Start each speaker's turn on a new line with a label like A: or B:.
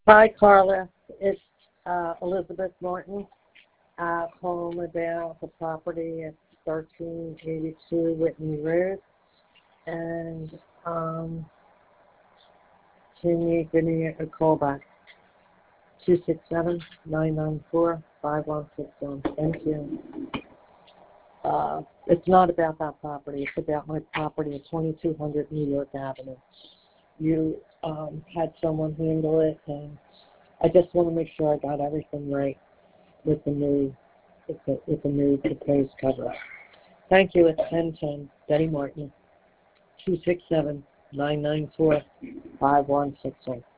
A: Hi, Carla. It's Elizabeth Martin. Calling about the property at 1382 Whitney Road. And can you give me a call back? 267-994-5161. Thank you. It's not about that property. It's about my property at 2200 New York Avenue. You had someone handle it, and I just want to make sure I got everything right with the new proposed cover. Thank you. It's 1010 Betty Martin, 267-994-5161.